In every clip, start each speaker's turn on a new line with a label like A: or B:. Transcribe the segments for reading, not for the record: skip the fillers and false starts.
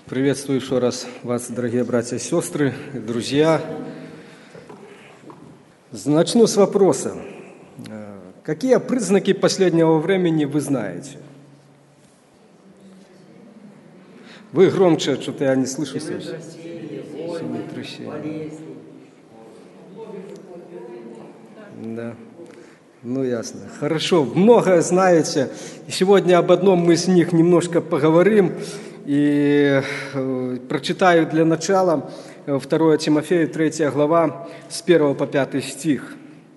A: Приветствую еще раз вас, дорогие братья и сестры, друзья. Начну с вопроса. Какие признаки последнего времени вы знаете? Вы громче, что-то я не слышу. Землетрясение. Да. Ну, ясно. Хорошо, многое знаете. Сегодня об одном мы с них немножко поговорим. И прочитаю для начала 2 Тимофею, 3 глава, с 1 по 5 стих.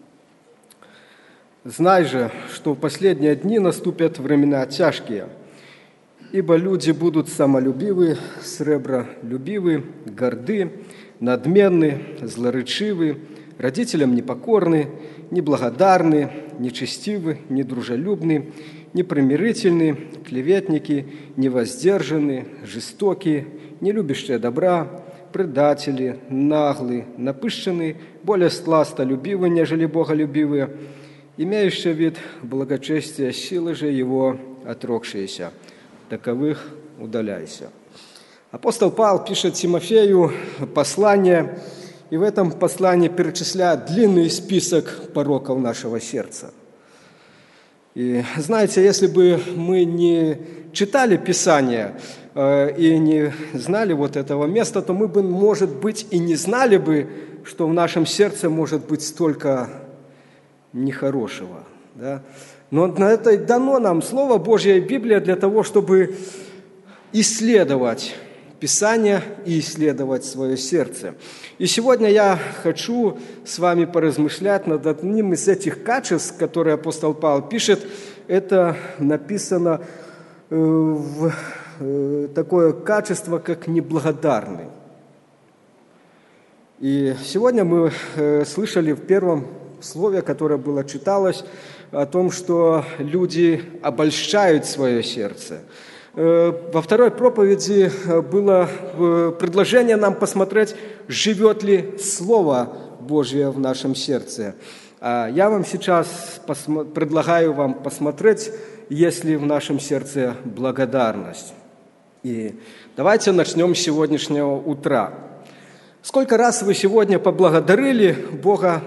A: «Знай же, что в последние дни наступят времена тяжкие, ибо люди будут самолюбивы, сребролюбивы, горды, надменны, злоречивы, родителям непокорны, неблагодарны, нечестивы, недружелюбны, непримирительны, клеветники, невоздержаны, жестоки, не любящие добра, предатели, наглы, напыщенны, более сластолюбивы, нежели боголюбивые, имеющие вид благочестия, силы же его отрекшиеся. Таковых удаляйся». Апостол Павел пишет Тимофею послание, и в этом послании перечисляет длинный список пороков нашего сердца. И знаете, если бы мы не читали Писание и не знали вот этого места, то мы бы, может быть, и не знали бы, что в нашем сердце может быть столько нехорошего. Да? Но на это и дано нам Слово Божье и Библия для того, чтобы исследовать Писание и исследовать свое сердце. И сегодня я хочу с вами поразмышлять над одним из этих качеств, которые апостол Павел пишет. Это написано в такое качество, как неблагодарный. И сегодня мы слышали в первом слове, которое было читалось, о том, что люди обольщают свое сердце. Во второй проповеди было предложение нам посмотреть, живет ли Слово Божье в нашем сердце. Я вам сейчас предлагаю вам посмотреть, есть ли в нашем сердце благодарность. И давайте начнем с сегодняшнего утра. Сколько раз вы сегодня поблагодарили Бога,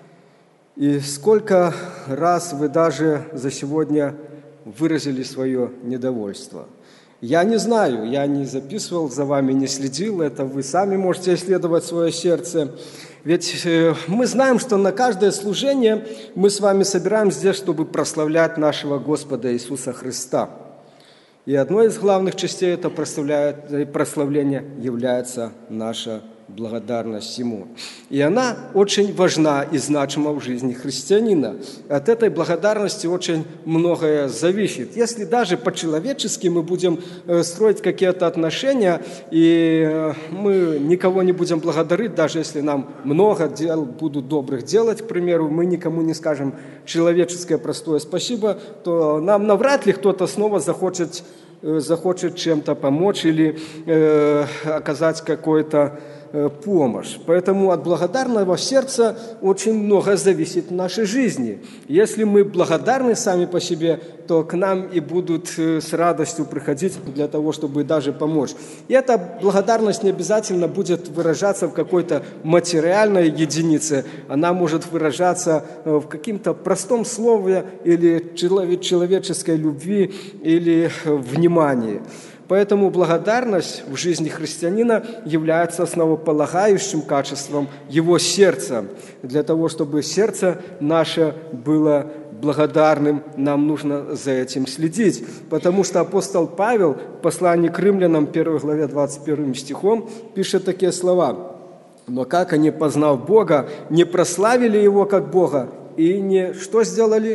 A: и сколько раз вы даже за сегодня выразили свое недовольство? Я не знаю, я не записывал, за вами не следил, это вы сами можете исследовать свое сердце. Ведь мы знаем, что на каждое служение мы с вами собираемся здесь, чтобы прославлять нашего Господа Иисуса Христа. И одной из главных частей этого прославления является наша благодарность Ему. И она очень важна и значима в жизни христианина. От этой благодарности очень многое зависит. Если даже по-человечески мы будем строить какие-то отношения, и мы никого не будем благодарить, даже если нам много дел будут добрых делать, к примеру, мы никому не скажем человеческое простое спасибо, то нам навряд ли кто-то снова захочет чем-то помочь или оказать какой-то помощь. Поэтому от благодарного сердца очень много зависит в нашей жизни. Если мы благодарны сами по себе, то к нам и будут с радостью приходить для того, чтобы даже помочь. И эта благодарность не обязательно будет выражаться в какой-то материальной единице. Она может выражаться в каком-то простом слове или человеческой любви или внимании. Поэтому благодарность в жизни христианина является основополагающим качеством его сердца. Для того, чтобы сердце наше было благодарным, нам нужно за этим следить. Потому что апостол Павел в послании к римлянам, 1 главе 21 стихом, пишет такие слова. «Но как они, познав Бога, не прославили Его как Бога, и не что сделали?»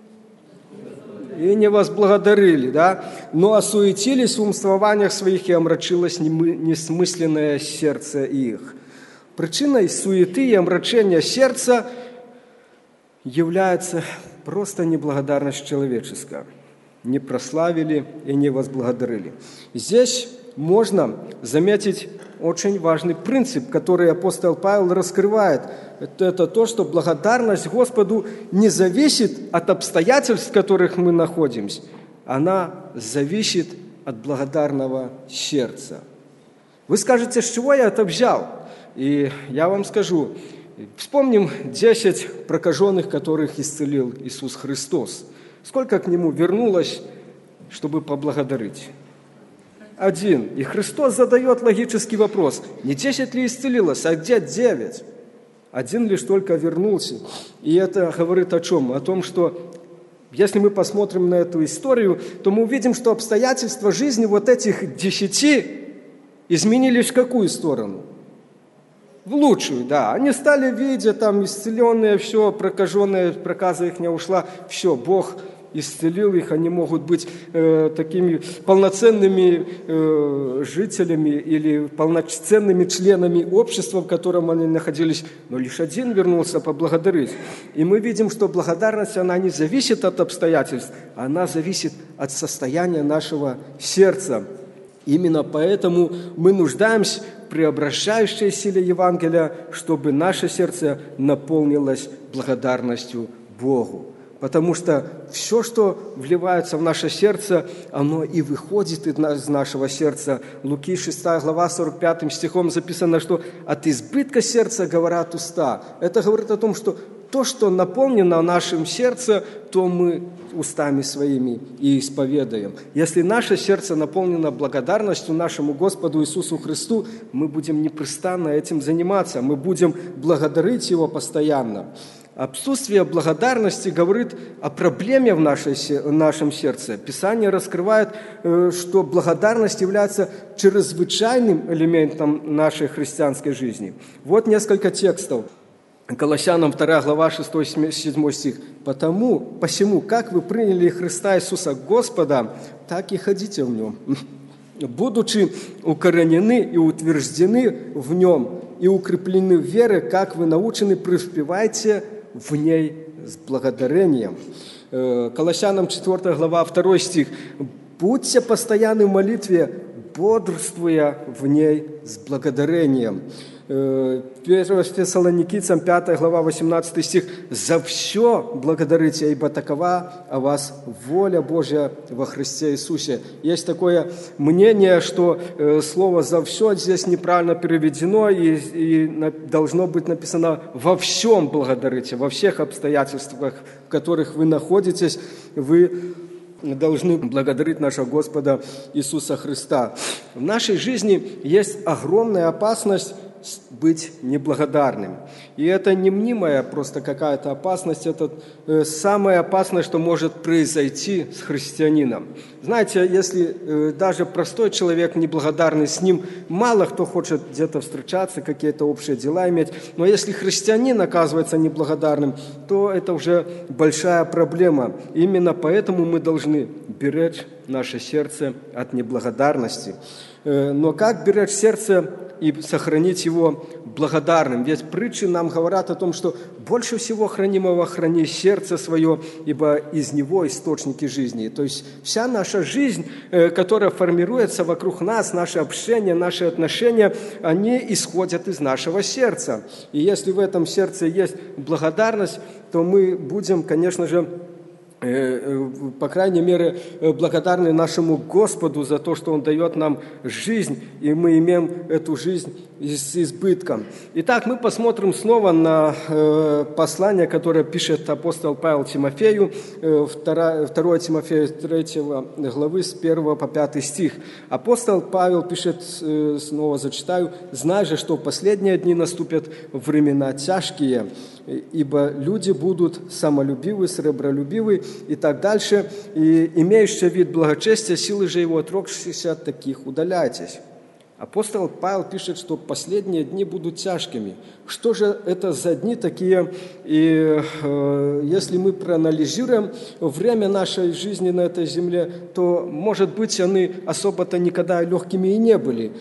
A: И не возблагодарили, да? Но осуетились в умствованиях своих, и омрачилось несмысленное сердце их. Причиной суеты и омрачения сердца является просто неблагодарность человеческая. Не прославили и не возблагодарили. Здесь можно заметить очень важный принцип, который апостол Павел раскрывает. Это то, что благодарность Господу не зависит от обстоятельств, в которых мы находимся. Она зависит от благодарного сердца. Вы скажете, с чего я это взял? И я вам скажу, вспомним 10 прокаженных, которых исцелил Иисус Христос. Сколько к Нему вернулось, чтобы поблагодарить? 1. И Христос задает логический вопрос. Не 10 ли исцелилось, а где 9? 1 лишь только вернулся. И это говорит о чем? О том, что если мы посмотрим на эту историю, то мы увидим, что обстоятельства жизни вот этих 10 изменились в какую сторону? В лучшую, да. Они стали видеть, там, исцеленные, все, прокаженные, проказа их не ушла, все, Бог исцелил их, они могут быть такими полноценными жителями или полноценными членами общества, в котором они находились. Но лишь 1 вернулся поблагодарить. И мы видим, что благодарность, она не зависит от обстоятельств, она зависит от состояния нашего сердца. Именно поэтому мы нуждаемся в преображающей силе Евангелия, чтобы наше сердце наполнилось благодарностью Богу. Потому что все, что вливается в наше сердце, оно и выходит из нашего сердца. Луки 6 глава 45 стихом записано, что от избытка сердца говорят уста. Это говорит о том, что то, что наполнено в нашем сердце, то мы устами своими и исповедаем. Если наше сердце наполнено благодарностью нашему Господу Иисусу Христу, мы будем непрестанно этим заниматься, мы будем благодарить Его постоянно. Отсутствие благодарности говорит о проблеме в нашем сердце. Писание раскрывает, что благодарность является чрезвычайным элементом нашей христианской жизни. Вот несколько текстов. Колоссянам 2 глава 6-7 стих. «Посему, как вы приняли Христа Иисуса Господа, так и ходите в Нем, будучи укоренены и утверждены в Нем, и укреплены в вере, как вы научены, преуспевайте в ней с благодарением». Колоссянам 4 глава 2 стих. «Будьте постоянны в молитве, бодрствуя в ней с благодарением». 1 Фессалоникийцам 5 глава 18 стих. «За все благодарите, ибо такова о вас воля Божья во Христе Иисусе». Есть такое мнение, что слово «за все» здесь неправильно переведено, и должно быть написано «во всем благодарите», во всех обстоятельствах, в которых вы находитесь, вы должны благодарить нашего Господа Иисуса Христа. В нашей жизни есть огромная опасность быть неблагодарным. И это не мнимая просто какая-то опасность, это самое опасное, что может произойти с христианином. Знаете, если даже простой человек неблагодарный, с ним мало кто хочет где-то встречаться, какие-то общие дела иметь, но если христианин оказывается неблагодарным, то это уже большая проблема. Именно поэтому мы должны беречь наше сердце от неблагодарности. Но как беречь сердце и сохранить его благодарным? Ведь притчи нам говорят о том, что больше всего хранимого храни сердце свое, ибо из него источники жизни. То есть вся наша жизнь, которая формируется вокруг нас, наше общение, наши отношения, они исходят из нашего сердца. И если в этом сердце есть благодарность, то мы будем, конечно же, по крайней мере, благодарны нашему Господу за то, что Он дает нам жизнь, и мы имеем эту жизнь с избытком. Итак, мы посмотрим снова на послание, которое пишет апостол Павел Тимофею, 2 Тимофею 3 главы с 1 по 5 стих. Апостол Павел пишет, снова зачитаю: «Знай же, что в последние дни наступят времена тяжкие, ибо люди будут самолюбивы, сребролюбивы и так дальше, и имеющие вид благочестия, силы же его отрекшихся от таких удаляйтесь». Апостол Павел пишет, что последние дни будут тяжкими. Что же это за дни такие? И если мы проанализируем время нашей жизни на этой земле, то, может быть, они особо-то никогда легкими и не были.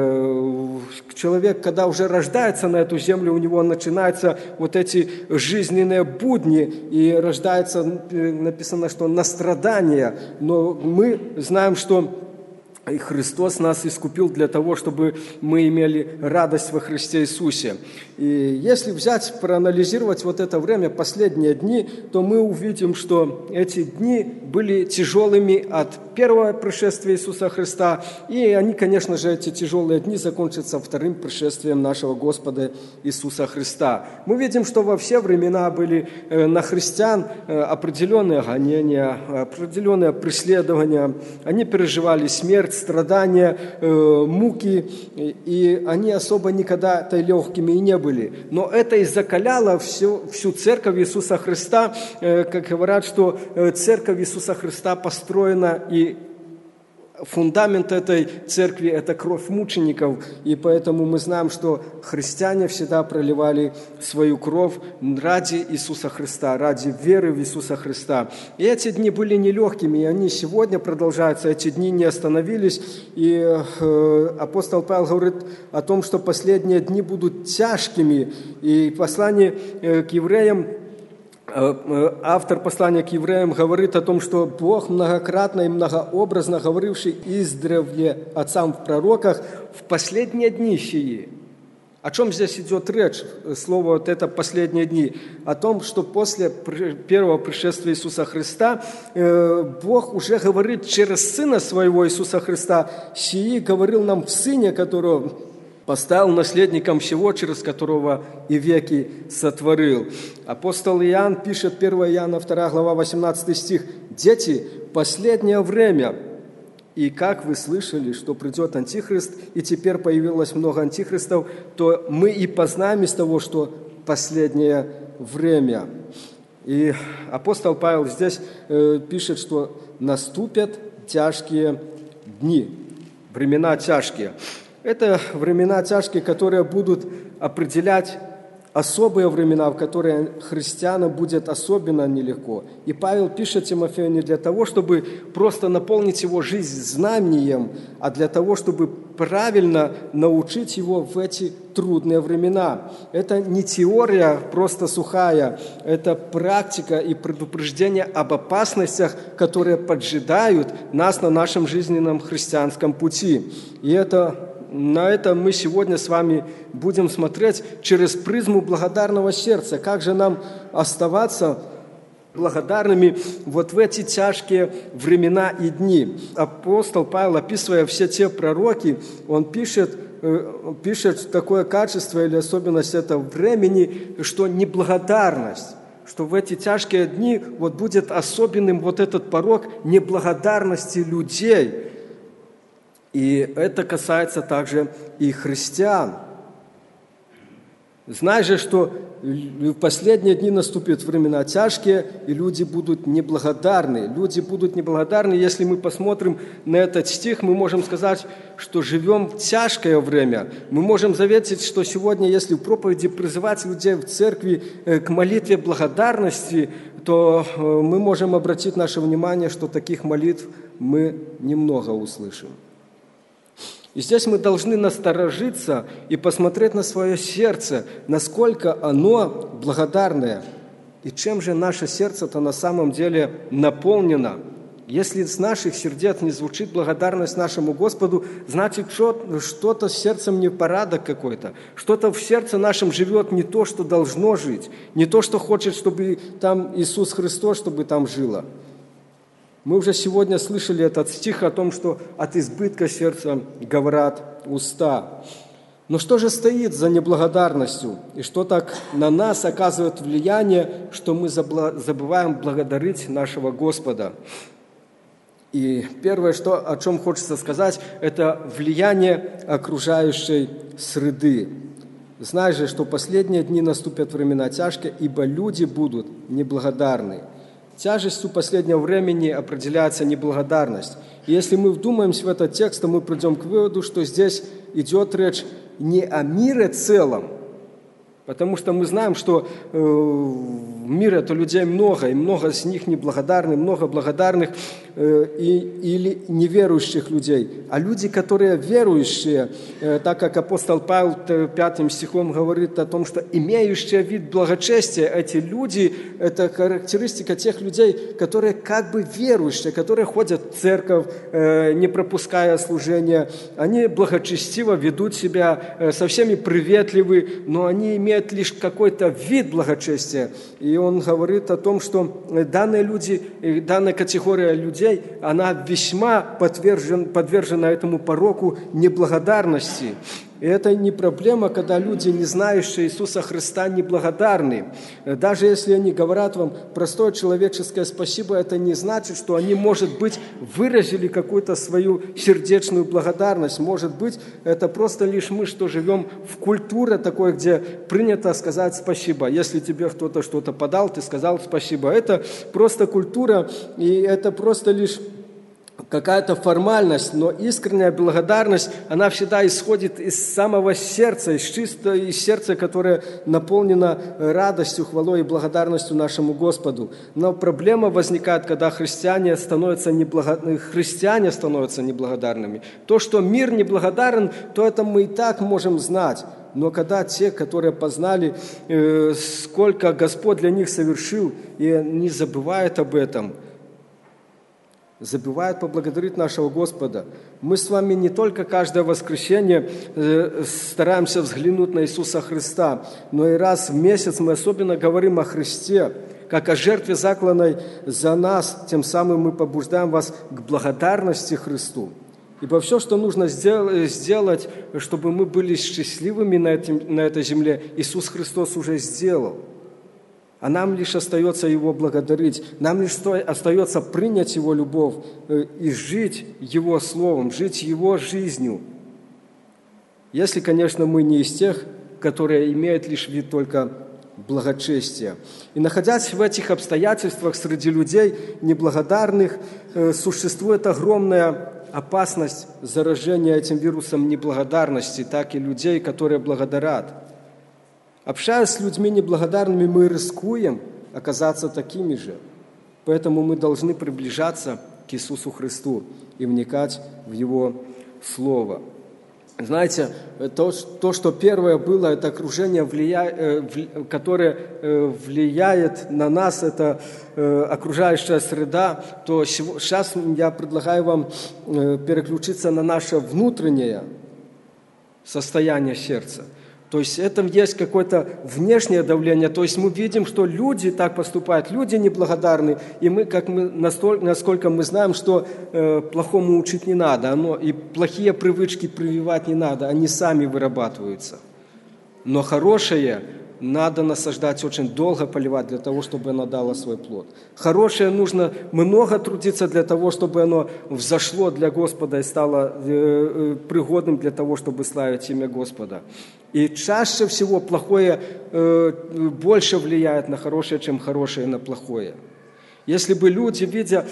A: Человек, когда уже рождается на эту землю, у него начинаются вот эти жизненные будни, и рождается, написано, что на страдания. Но мы знаем, что И Христос нас искупил для того, чтобы мы имели радость во Христе Иисусе. И если взять, проанализировать вот это время, последние дни, то мы увидим, что эти дни были тяжелыми от первого пришествия Иисуса Христа, и они, конечно же, эти тяжелые дни закончатся вторым пришествием нашего Господа Иисуса Христа. Мы видим, что во все времена были на христиан определенные гонения, определенные преследования, они переживали смерть, страдания, муки, и они особо никогда-то легкими и не были. Но это и закаляло всю церковь Иисуса Христа, как говорят, что церковь Иисуса Христа построена, и фундамент этой церкви – это кровь мучеников, и поэтому мы знаем, что христиане всегда проливали свою кровь ради Иисуса Христа, ради веры в Иисуса Христа. И эти дни были нелегкими, и они сегодня продолжаются, эти дни не остановились. И апостол Павел говорит о том, что последние дни будут тяжкими, и послание к евреям, автор послания к евреям говорит о том, что Бог многократно и многообразно говоривший издревле отцам в пророках в последние дни сии. О чем здесь идет речь? Слово вот это «последние дни». О том, что после первого пришествия Иисуса Христа Бог уже говорит через Сына Своего Иисуса Христа. Сии говорил нам в Сыне, которого поставил наследником всего, через которого и веки сотворил. Апостол Иоанн пишет, 1 Иоанна 2 глава 18 стих: «Дети, последнее время, и как вы слышали, что придет Антихрист, и теперь появилось много антихристов, то мы и познаем из того, что последнее время». И апостол Павел здесь пишет, что наступят тяжкие дни, времена тяжкие. Это времена тяжкие, которые будут определять особые времена, в которые христианам будет особенно нелегко. И Павел пишет Тимофею не для того, чтобы просто наполнить его жизнь знанием, а для того, чтобы правильно научить его в эти трудные времена. Это не теория просто сухая, это практика и предупреждение об опасностях, которые поджидают нас на нашем жизненном христианском пути. И на это мы сегодня с вами будем смотреть через призму благодарного сердца. Как же нам оставаться благодарными вот в эти тяжкие времена и дни? Апостол Павел, описывая все те пророки, он пишет такое качество или особенность этого времени, что неблагодарность, что в эти тяжкие дни вот будет особенным вот этот порок неблагодарности людей. И это касается также и христиан. Знай же, что в последние дни наступят времена тяжкие, и люди будут неблагодарны. Люди будут неблагодарны. Если мы посмотрим на этот стих, мы можем сказать, что живем в тяжкое время. Мы можем заметить, что сегодня, если в проповеди призывать людей в церкви к молитве благодарности, то мы можем обратить наше внимание, что таких молитв мы немного услышим. И здесь мы должны насторожиться и посмотреть на свое сердце, насколько оно благодарное. И чем же наше сердце-то на самом деле наполнено. Если с наших сердец не звучит благодарность нашему Господу, значит, что-то с сердцем не порядок какой-то. Что-то в сердце нашем живет не то, что должно жить, не то, что хочет, чтобы там Иисус Христос, чтобы там жило. Мы уже сегодня слышали этот стих о том, что от избытка сердца говорят уста. Но что же стоит за неблагодарностью? И что так на нас оказывает влияние, что мы забываем благодарить нашего Господа? И первое, о чем хочется сказать, это влияние окружающей среды. Знай же, что последние дни наступят времена тяжкие, ибо люди будут неблагодарны. Тяжестью последнего времени определяется неблагодарность. И если мы вдумаемся в этот текст, то мы придем к выводу, что здесь идет речь не о мире целом, потому что мы знаем, что в мире это людей много, и много из них неблагодарны, много благодарных или неверующих людей. А люди, которые верующие, так как апостол Павел 5 стихом говорит о том, что имеющие вид благочестия, эти люди, это характеристика тех людей, которые как бы верующие, которые ходят в церковь, не пропуская служения. Они благочестиво ведут себя, со всеми приветливы, но они имеют лишь какой-то вид благочестия. И он говорит о том, что данные люди, данная категория людей, она весьма подвержена этому пороку неблагодарности. И это не проблема, когда люди, не знающие Иисуса Христа, неблагодарны. Даже если они говорят вам простое человеческое спасибо, это не значит, что они, может быть, выразили какую-то свою сердечную благодарность. Может быть, это просто лишь мы, что живем в культуре такой, где принято сказать спасибо. Если тебе кто-то что-то подал, ты сказал спасибо. Это просто культура, и это просто лишь какая-то формальность, но искренняя благодарность, она всегда исходит из самого сердца, из сердца, которое наполнено радостью, хвалой и благодарностью нашему Господу. Но проблема возникает, когда христиане становятся неблагодарными. То, что мир неблагодарен, то это мы и так можем знать. Но когда те, которые познали, сколько Господь для них совершил, и не забывают об этом, забывают поблагодарить нашего Господа. Мы с вами не только каждое воскресенье стараемся взглянуть на Иисуса Христа, но и раз в месяц мы особенно говорим о Христе, как о жертве, закланной за нас. Тем самым мы побуждаем вас к благодарности Христу. Ибо все, что нужно сделать, чтобы мы были счастливыми на этой земле, Иисус Христос уже сделал. А нам лишь остается Его благодарить, нам лишь остается принять Его любовь и жить Его Словом, жить Его жизнью. Если, конечно, мы не из тех, которые имеют лишь вид только благочестия. И находясь в этих обстоятельствах среди людей неблагодарных, существует огромная опасность заражения этим вирусом неблагодарности, так и людей, которые благодарят. Общаясь с людьми неблагодарными, мы рискуем оказаться такими же. Поэтому мы должны приближаться к Иисусу Христу и вникать в Его Слово. Знаете, то, что первое было, это окружение, которое влияет на нас, это окружающая среда, то сейчас я предлагаю вам переключиться на наше внутреннее состояние сердца. То есть это есть какое-то внешнее давление, то есть мы видим, что люди так поступают, люди неблагодарны, и насколько мы знаем, что плохому учить не надо, и плохие привычки прививать не надо, они сами вырабатываются. Но хорошее надо насаждать очень долго, поливать для того, чтобы оно дало свой плод. Хорошее нужно много трудиться для того, чтобы оно взошло для Господа и стало пригодным для того, чтобы славить имя Господа. И чаще всего плохое больше влияет на хорошее, чем хорошее на плохое. Если бы люди, видя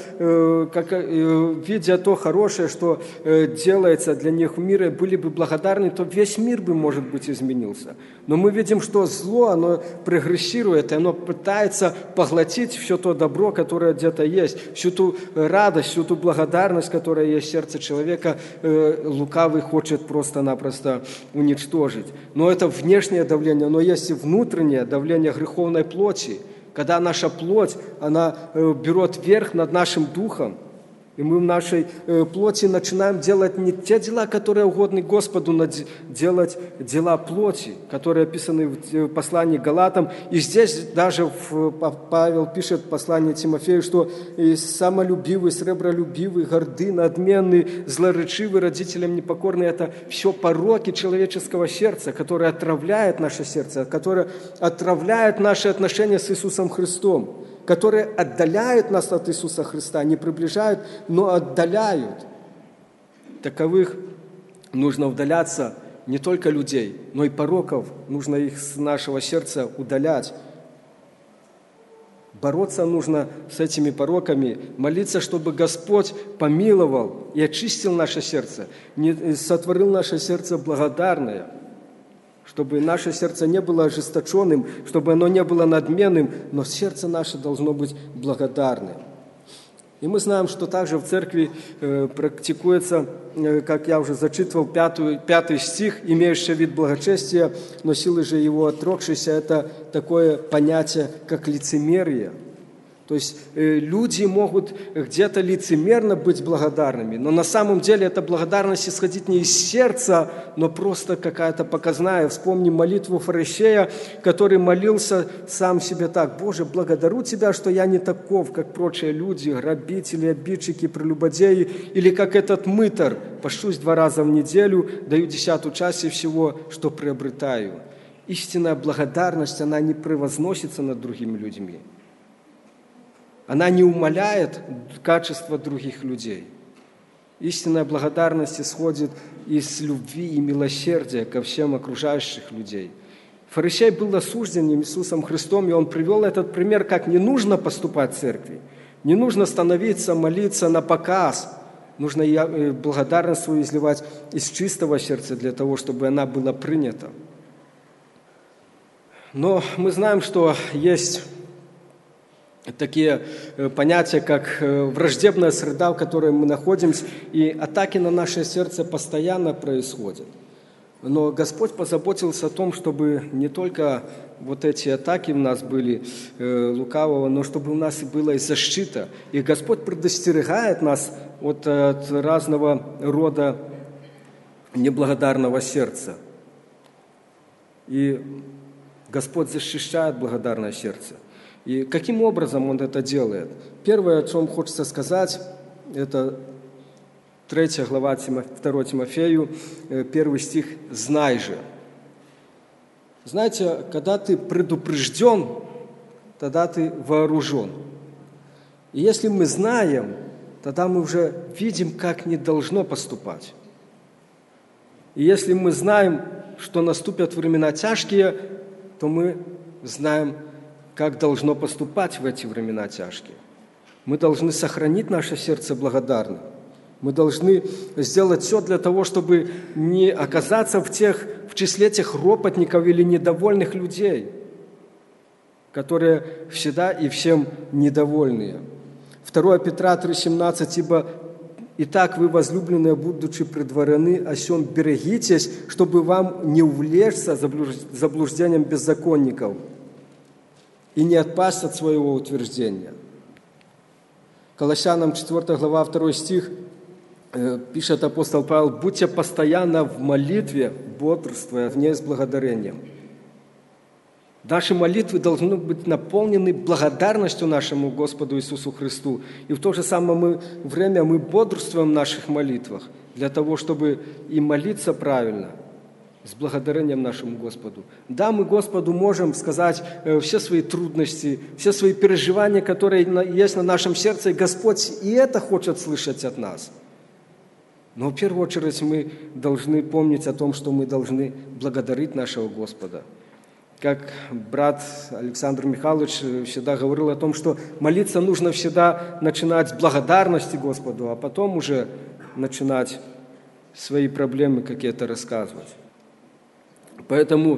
A: то хорошее, что делается для них в мире, были бы благодарны, то весь мир бы, может быть, изменился. Но мы видим, что зло, оно прогрессирует, и оно пытается поглотить все то добро, которое где-то есть, всю ту радость, всю ту благодарность, которая есть в сердце человека, лукавый хочет просто-напросто уничтожить. Но это внешнее давление, но есть и внутреннее давление греховной плоти, когда наша плоть, она берет верх над нашим духом, и мы в нашей плоти начинаем делать не те дела, которые угодны Господу, но делать дела плоти, которые описаны в послании к Галатам. И здесь даже Павел пишет в послании Тимофею, что самолюбивый, сребролюбивый, горды, надменный, злоречивый, родителям непокорный – это все пороки человеческого сердца, которые отравляют наше сердце, которые отравляют наши отношения с Иисусом Христом, которые отдаляют нас от Иисуса Христа, не приближают, но отдаляют. Таковых нужно удаляться не только людей, но и пороков. Нужно их с нашего сердца удалять. Бороться нужно с этими пороками, молиться, чтобы Господь помиловал и очистил наше сердце, сотворил наше сердце благодарное. чтобы наше сердце не было ожесточенным, чтобы оно не было надменным, но сердце наше должно быть благодарным. И мы знаем, что также в церкви практикуется, как я уже зачитывал, 5 стих, имеющий вид благочестия, но силы же его отрекшиеся, это такое понятие, как лицемерие. То есть люди могут где-то лицемерно быть благодарными, но на самом деле эта благодарность исходит не из сердца, но просто какая-то показная. Вспомним молитву фарисея, который молился сам себе так: «Боже, благодарю Тебя, что я не таков, как прочие люди, грабители, обидчики, прелюбодеи, или как этот мытарь, пощусь 2 раза в неделю, даю 10 часть всего, что приобретаю». Истинная благодарность, она не превозносится над другими людьми. Она не умаляет качество других людей. Истинная благодарность исходит из любви и милосердия ко всем окружающих людей. Фарисей был осужден Иисусом Христом, и он привел этот пример, как не нужно поступать в церкви. Не нужно становиться, молиться на показ. Нужно благодарность свою изливать из чистого сердца для того, чтобы она была принята. Но мы знаем, что есть такие понятия, как враждебная среда, в которой мы находимся, и атаки на наше сердце постоянно происходят. Но Господь позаботился о том, чтобы не только вот эти атаки у нас были лукавого, но чтобы у нас была и защита. И Господь предостерегает нас от разного рода неблагодарного сердца. И Господь защищает благодарное сердце. И каким образом Он это делает? Первое, о чем хочется сказать, это 3 глава 2 Тимофею, 1 стих «Знай же». Знаете, когда ты предупрежден, тогда ты вооружен. И если мы знаем, тогда мы уже видим, как не должно поступать. И если мы знаем, что наступят времена тяжкие, то мы знаем, как должно поступать в эти времена тяжкие. Мы должны сохранить наше сердце благодарным. Мы должны сделать все для того, чтобы не оказаться в числе тех ропотников или недовольных людей, которые всегда и всем недовольные. 2 Петра 3,17: «Ибо итак вы, возлюбленные, будучи предварены, о сем берегитесь, чтобы вам не увлечься заблуждением беззаконников и не отпасть от своего утверждения». Колоссянам 4 глава 2 стих пишет апостол Павел: «Будьте постоянно в молитве, бодрствуя в ней с благодарением». Наши молитвы должны быть наполнены благодарностью нашему Господу Иисусу Христу. И в то же самое время мы бодрствуем в наших молитвах для того, чтобы и молиться правильно, с благодарением нашему Господу. Да, мы Господу можем сказать все свои трудности, все свои переживания, которые есть на нашем сердце, и Господь и это хочет слышать от нас. Но в первую очередь мы должны помнить о том, что мы должны благодарить нашего Господа. Как брат Александр Михайлович всегда говорил о том, что молиться нужно всегда начинать с благодарности Господу, а потом уже начинать свои проблемы какие-то рассказывать. Поэтому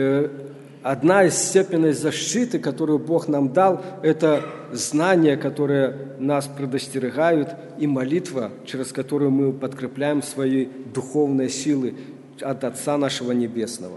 A: одна из степеней защиты, которую Бог нам дал, это знания, которые нас предостерегают, и молитва, через которую мы подкрепляем свои духовные силы от Отца нашего Небесного.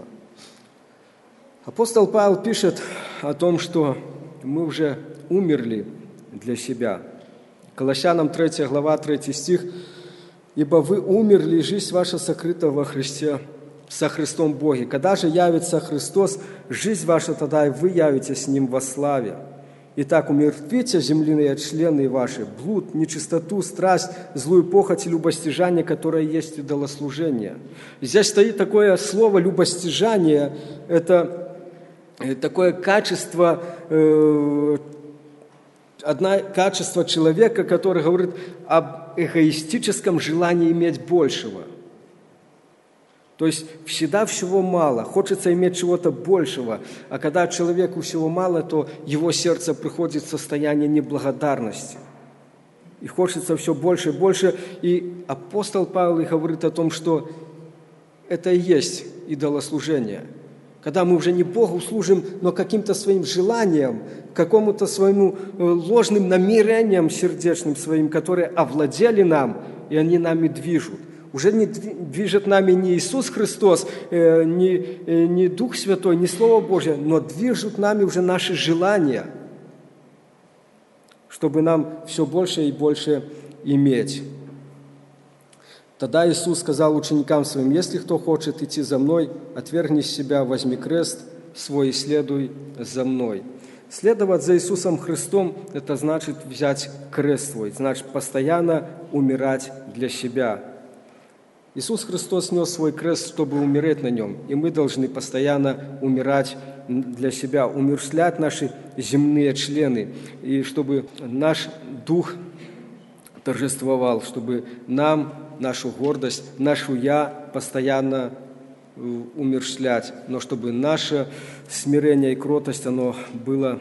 A: Апостол Павел пишет о том, что мы уже умерли для себя. Колоссянам 3 глава 3 стих: «Ибо вы умерли, и жизнь ваша сокрыта во Христе, со Христом Боге. Когда же явится Христос, жизнь ваша, тогда и вы явитесь с Ним во славе. Итак, умертвите земляные члены ваши, блуд, нечистоту, страсть, злую похоть и любостяжание, которое есть идолослужение». Здесь стоит такое слово «любостяжание». Это такое качество, качество человека, который говорит об эгоистическом желании иметь большего. То есть всегда всего мало, хочется иметь чего-то большего, а когда человеку всего мало, то его сердце приходит в состояние неблагодарности. И хочется все больше и больше. И апостол Павел говорит о том, что это и есть идолослужения. Когда мы уже не Богу служим, но каким-то своим желанием, какому-то своему ложным намерениям сердечным своим, которые овладели нам, и они нами движут. Уже не движет нами не Иисус Христос, не Дух Святой, не Слово Божье, но движут нами уже наши желания, чтобы нам все больше и больше иметь. Тогда Иисус сказал ученикам своим: «Если кто хочет идти за Мной, отвергни себя, возьми крест свой и следуй за Мной». Следовать за Иисусом Христом – это значит взять крест свой, значит постоянно умирать для себя. Иисус Христос нес свой крест, чтобы умереть на нем, и мы должны постоянно умирать для себя, умерщвлять наши земные члены, и чтобы наш дух торжествовал, чтобы нам нашу гордость, нашу «я» постоянно умерщвлять, но чтобы наше смирение и кротость, оно было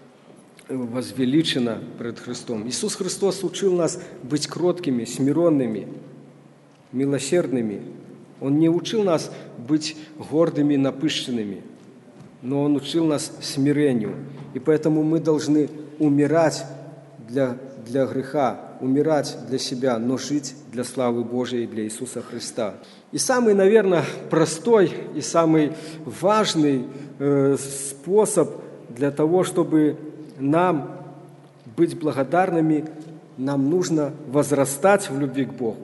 A: возвеличено пред Христом. Иисус Христос учил нас быть кроткими, смиренными, милосердными. Он не учил нас быть гордыми, напыщенными, но Он учил нас смирению. И поэтому мы должны умирать для греха, умирать для себя, но жить для славы Божией, для Иисуса Христа. И самый, наверное, простой и самый важный способ для того, чтобы нам быть благодарными, нам нужно возрастать в любви к Богу.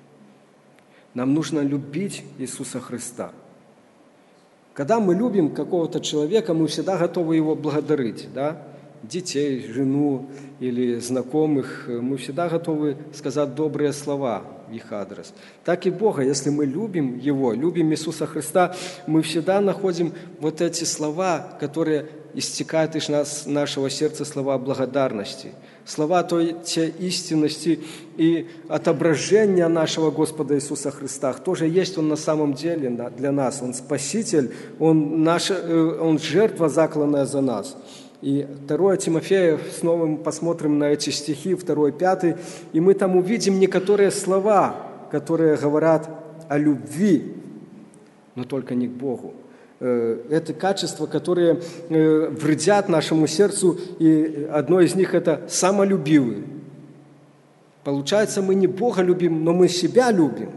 A: Нам нужно любить Иисуса Христа. Когда мы любим какого-то человека, мы всегда готовы его благодарить, да? Детей, жену или знакомых, мы всегда готовы сказать добрые слова в их адрес. Так и Бога, если мы любим Его, любим Иисуса Христа, мы всегда находим вот эти слова, которые истекают из нашего сердца, слова благодарности, слова те истинности и отображения нашего Господа Иисуса Христа. Кто же есть Он на самом деле для нас? Он Спаситель, Он жертва, закланная за нас. И 2 Тимофея, снова мы посмотрим на эти стихи, 2, 5, и мы там увидим некоторые слова, которые говорят о любви, но только не к Богу. Это качества, которые вредят нашему сердцу, и одно из них – это самолюбивые. Получается, мы не Бога любим, но мы себя любим.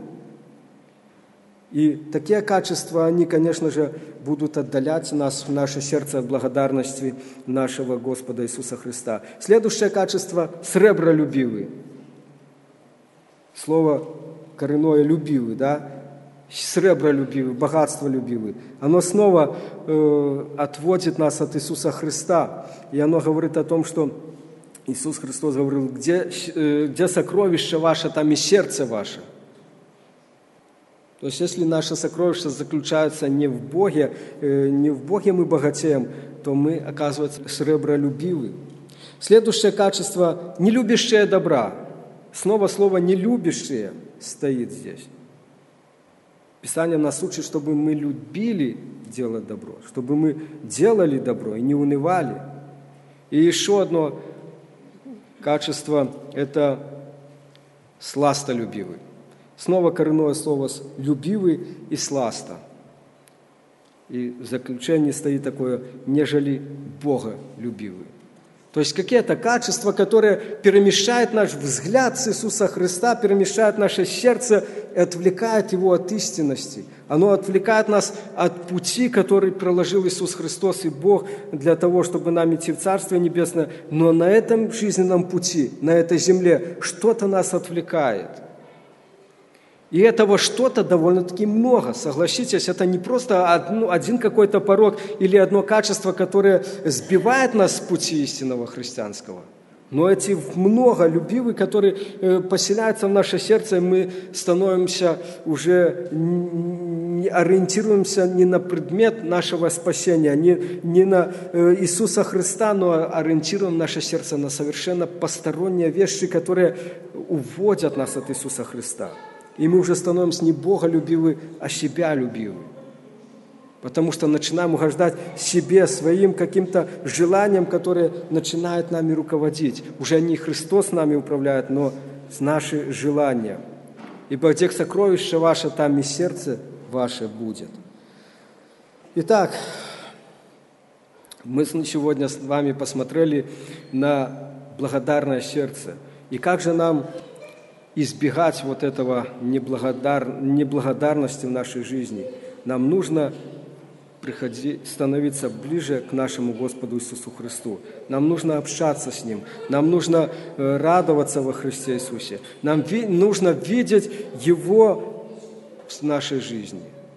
A: И такие качества, они, конечно же, будут отдалять нас в наше сердце от благодарности нашего Господа Иисуса Христа. Следующее качество – сребролюбивый. Слово коренное «любивый», да? Сребролюбивый, богатстволюбивый. Оно снова отводит нас от Иисуса Христа. И оно говорит о том, что Иисус Христос говорил: где сокровище ваше, там и сердце ваше. То есть, если наше сокровище заключается не в Боге мы богатеем, то мы, оказывается, сребролюбивы. Следующее качество – не любящее добра. Снова слово «не любящее» стоит здесь. Писание нас учит, чтобы мы любили делать добро, чтобы мы делали добро и не унывали. И еще одно качество – это сластолюбивый. Снова коренное слово «любивый» и «сласта». И в заключении стоит такое «нежели Бога любивый». То есть какие-то качества, которые перемещают наш взгляд с Иисуса Христа, перемещают наше сердце и отвлекают его от истинности. Оно отвлекает нас от пути, который проложил Иисус Христос и Бог для того, чтобы нам идти в Царствие Небесное. Но на этом жизненном пути, на этой земле что-то нас отвлекает. И этого что-то довольно-таки много. Согласитесь, это не просто один какой-то порок или одно качество, которое сбивает нас с пути истинного христианского. Но эти много любивых, которые поселяются в наше сердце, мы становимся уже, ориентируемся не на предмет нашего спасения, не на Иисуса Христа, но ориентируем наше сердце на совершенно посторонние вещи, которые уводят нас от Иисуса Христа. И мы уже становимся не боголюбивы, а себялюбивы. Потому что начинаем угождать себе, своим каким-то желаниям, которые начинают нами руководить. Уже не Христос нами управляет, но наши желания. Ибо где сокровище ваше, там и сердце ваше будет. Итак, мы сегодня с вами посмотрели на благодарное сердце. И как же нам избегать вот этого неблагодарности в нашей жизни? Нам нужно становиться ближе к нашему Господу Иисусу Христу. Нам нужно общаться с Ним. Нам нужно радоваться во Христе Иисусе. Нам нужно видеть Его в нашей жизни.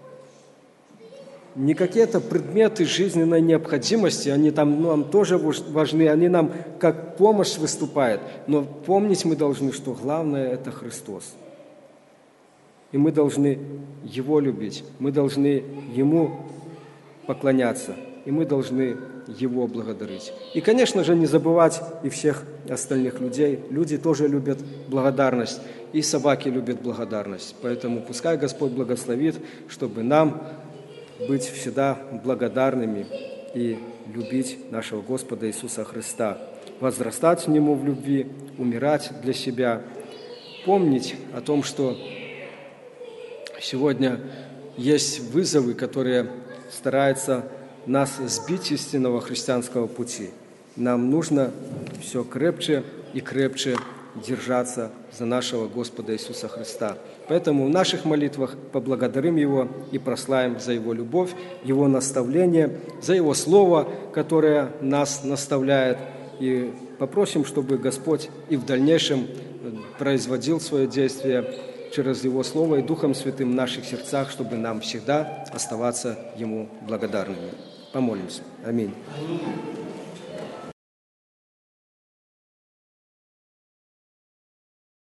A: Не какие-то предметы жизненной необходимости, они там нам тоже важны, они нам как помощь выступают. Но помнить мы должны, что главное – это Христос. И мы должны Его любить, мы должны Ему поклоняться, и мы должны Его благодарить. И, конечно же, не забывать и всех остальных людей. Люди тоже любят благодарность, и собаки любят благодарность. Поэтому пускай Господь благословит, чтобы нам быть всегда благодарными и любить нашего Господа Иисуса Христа, возрастать к Нему в любви, умирать для себя, помнить о том, что сегодня есть вызовы, которые стараются нас сбить с истинного христианского пути. Нам нужно все крепче и крепче держаться за нашего Господа Иисуса Христа. Поэтому в наших молитвах поблагодарим Его и прославим за Его любовь, Его наставление, за Его Слово, которое нас наставляет, и попросим, чтобы Господь и в дальнейшем производил свое действие через Его Слово и Духом Святым в наших сердцах, чтобы нам всегда оставаться Ему благодарными. Помолимся. Аминь.